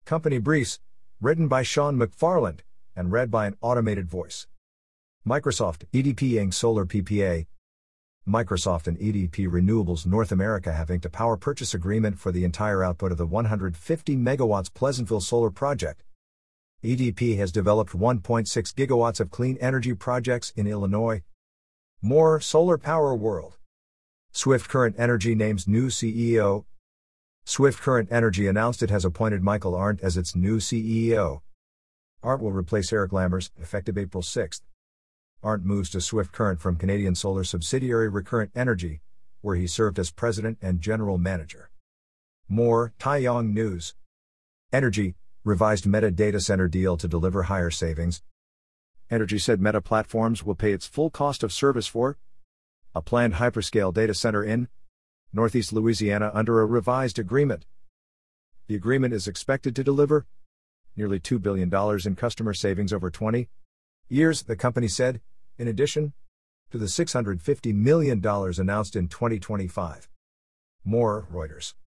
Company briefs, written by Sean McFarland, and read by an automated voice. Microsoft, EDP Inc. Solar PPA. Microsoft and EDP Renewables North America have inked a power purchase agreement for the entire output of the 150 MW Pleasantville solar project. EDP has developed 1.6 gigawatts of clean energy projects in Illinois. More Solar Power World. Swift Current Energy names new CEO. Swift Current Energy announced it has appointed Michael Arndt as its new CEO. Arndt will replace Eric Lammers, effective April 6. Arndt moves to Swift Current from Canadian solar subsidiary Recurrent Energy, where he served as president and general manager. More Taiyong News. Energy, revised Meta data center deal to deliver higher savings. Energy said Meta Platforms will pay its full cost of service for a planned hyperscale data center in Northeast Louisiana under a revised agreement. The agreement is expected to deliver nearly $2 billion in customer savings over 20 years, the company said, in addition to the $650 million announced in 2025. More Reuters.